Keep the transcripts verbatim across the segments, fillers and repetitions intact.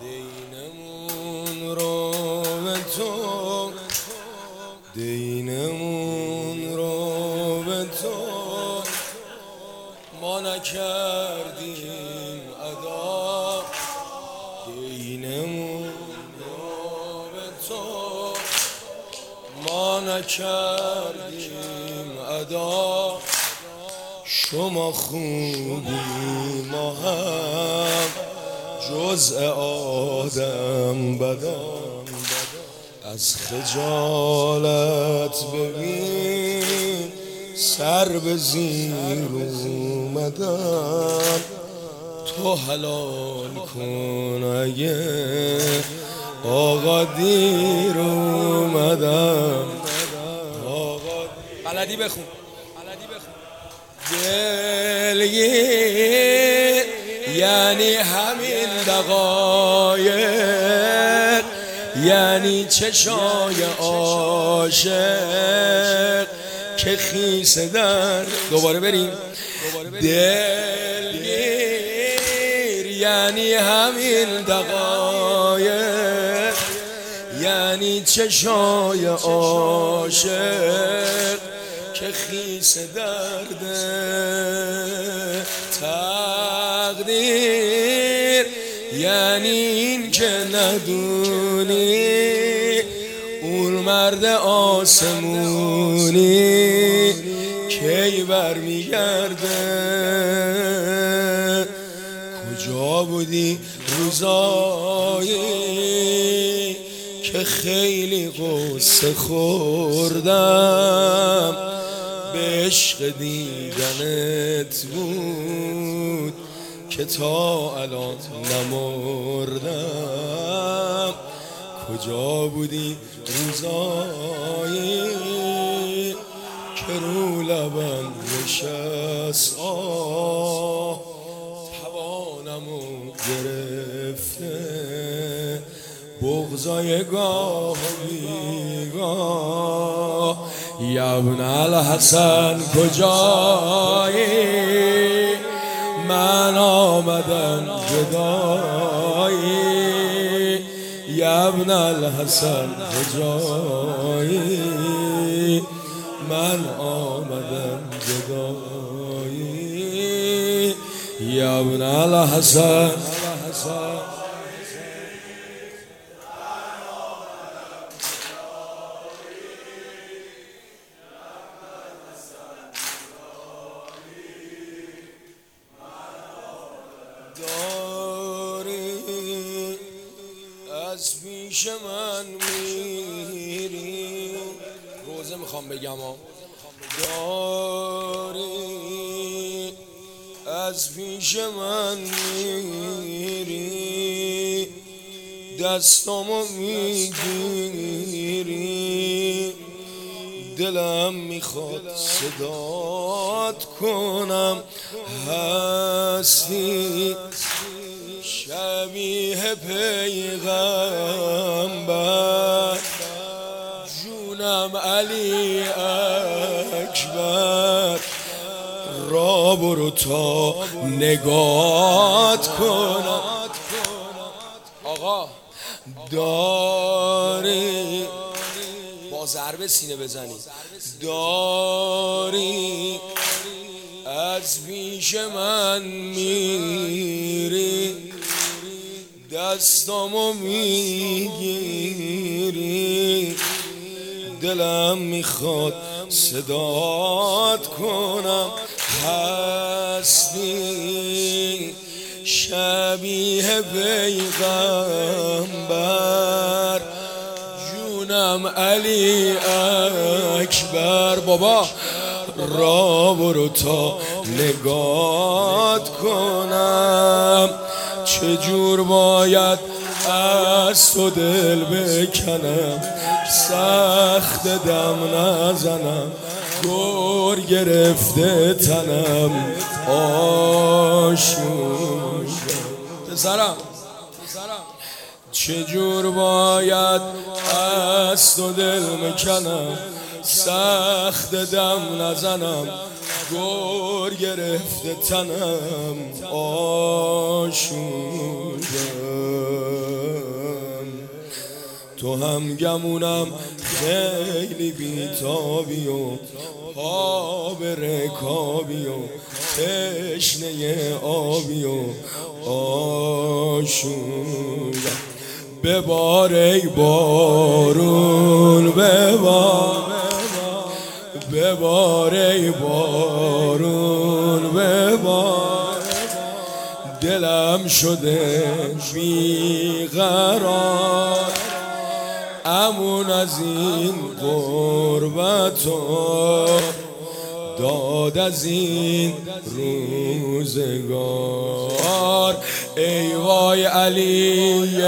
دینمون رو به تو دینمون رو به تو ما نکردیم ادا دینمون رو به تو ما نکردیم ادا شما خوبی ما هم جزء آدم بدم از خجالت ببین سر به زیر اومدم تو حلال کن اگه آقا دیر اومدم آقا بلدی بخون دلگیر یعنی همین دقایق یعنی چشای عاشق که خیسه در دوباره بریم دلگیر یعنی همین دقایق یعنی چشای عاشق که خیسه درده تقدیر یعنی این که ندونی اون مرد آسمونی کی برمیگرده کجا بودی روزایی که خیلی قصه خوردم به عشق دیدنت بود که تا الان نمردم کجا بودی روزایی که رو لبم نشست آه توانمو گرفته بغضای گاه و بیگاه یبن الحسن کجایی من آمدم جدایی یبن الحسن کجایی من آمدم جدایی یبن الحسن داری از پیش من میری روزه میخوام بگم ها داری از پیش من میری دستامو میگیری دلم میخواد صدات کنم هستی شبیه پیغمبر جونم علی اکبر را برو تا نگات کنم آقا داری با ضرب سینه بزنی داری از پیش من میری دستامو میگیری دلم میخواد صدات کنم هستی شبیه پیغمبر جونم علی اکبر بابا را برو تا نگات کنم چجور باید از تو دل بکنم سخت دم نزنم گور گرفته تنم آشون پسرم چجور باید از تو دل مکنم سخت دم نزنم گور گرفته تنم آشوبه تو هم گمونم خیلی بیتابی و پا به رکابی و تشنه آبی و آشوبم. ببار ای بارون ببار، ببار ای بارون ببار، دلم شده بیقرار، امون از این غربت و داد از این روزگار. ای وای علی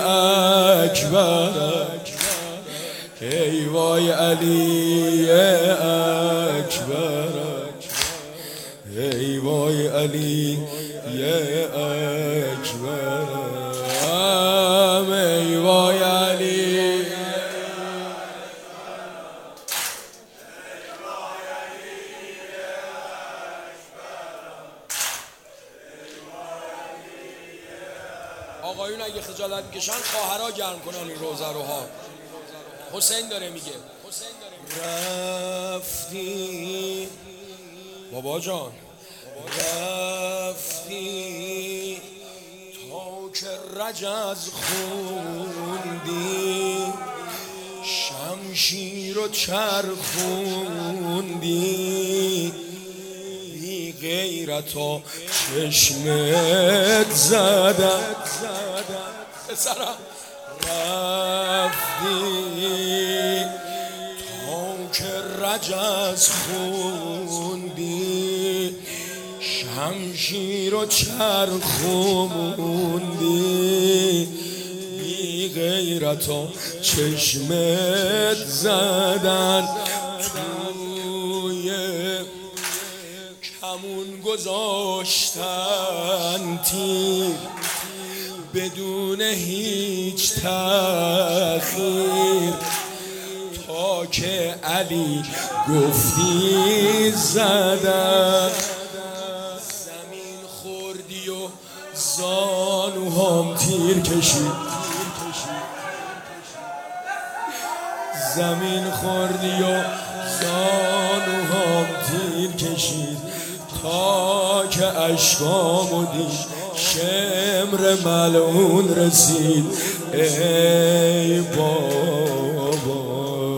اکبر، ای وای علی اکبر، ای وای علی اکبر، ای وای علی. آقایون اگه خجالت میکشن خواهرها گرم کنن این روزه رو ها. حسین داره میگه رفتی بابا جان، رفتی تا که رجز خوندی، شمشیر و چرخوندی، بی غیرت و چشمت زدم پسرم. رفتی تا که رجز خوندی، شمشیر و چرخوندی، بی غیرت و چشمت زدن، توی کمون گذاشتن تیر بدون هیچ تأخیر، تا که علی گفتی زدن. زمین خوردی و زانوهام تیر کشید، زمین خوردی و زانوهام تیر کشید، تا که اشکامو دید شمر ملعون رسید. ای بابا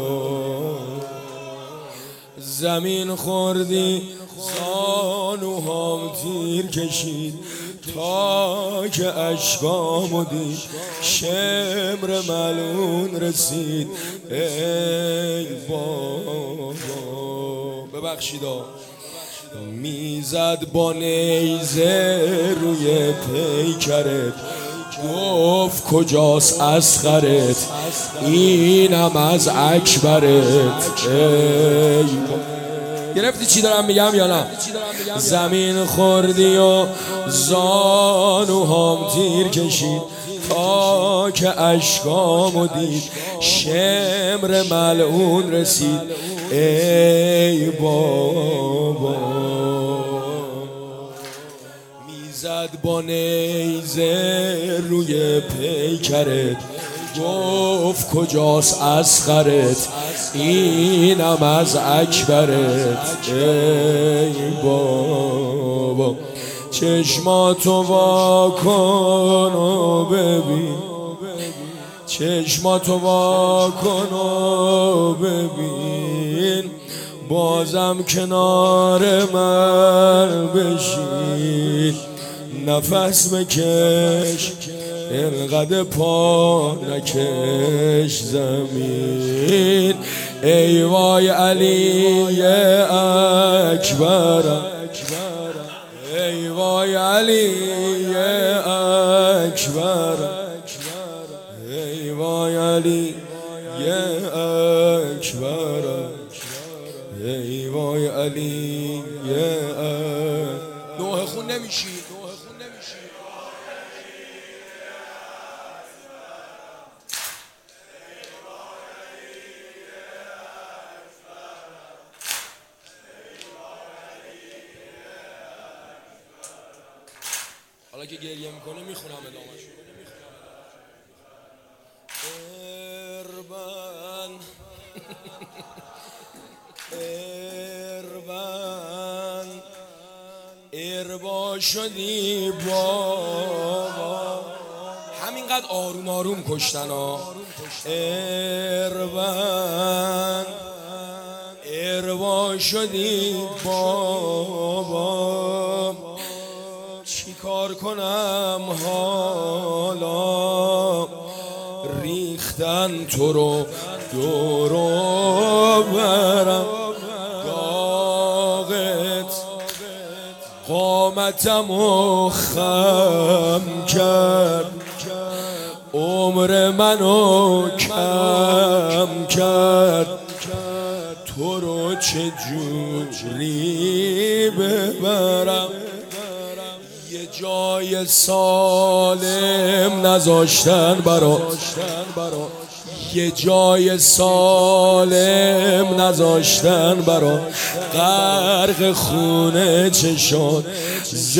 زمین خوردی زانوهام تیر کشید، تا که اشکامو دید شمر ملعون رسید. ای بابا ببخشیدا میزد با نیزه روی پیکرت، گفت کجاست اصغرت، اینم از اکبرت. ای گرفتی چی دارم میگم یا نه؟ زمین خوردی و زانوهام تیر کشید، تا که اشکامو دید شمر ملعون رسید. ای بابا میزد با نیزه روی پیکرت، گفت کجاست اصغرت، اینم از اکبرت. ای بابا چشماتو وا کن و ببین، چشماتو وا کن و ببین، بازم کنار من بشین، نفس بکش انقدر پا نکش زمین. ای وای علی اکبر، ای وای علی اکبر، ای وای علی اکبر، ای وای علی اکبر. نوح خون نمیشی، حالا که گریه میکنه میخونم ادامه‌شو. اربن اربا شدی بابا، همینقدر آروم آروم کشتن ها. اربن اربا شدی بابا، چی کار کنم حالا، ریختن تو رو دورو برم، داغت قامتمو خم کرد، عمر منو کم کرد، تو رو چه جوری ببرم، یه جای سالم نذاشتن برا، یه جای سالم نذاشتن برا، غرق خونه چشان ز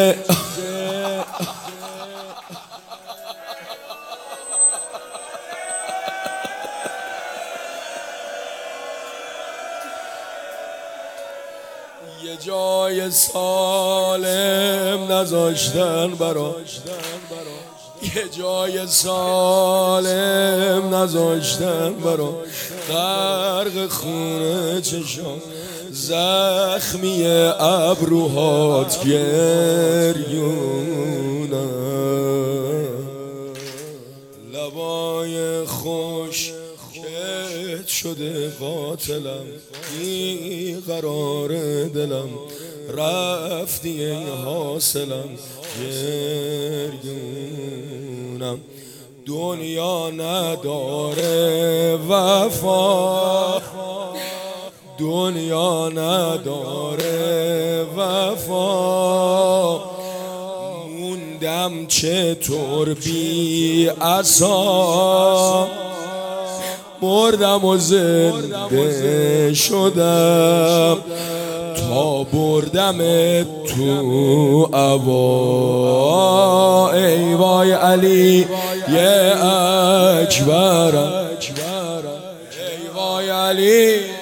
یه جای سالم نذاشتن برا، یه جای سالم نذاشتن برا، غرق خونه چشام زخمی ابروهات گریونم، لبای خوش کت شده قاتلم، بی قرار دلم رفتی ای حاصلم، گریونم، دنیا نداره وفا، دنیا نداره وفا، موندم چطور بی عصا، مردم و زنده شدم تا بردم تو عوا، ای وای علی یه اکبرم، ای وای علی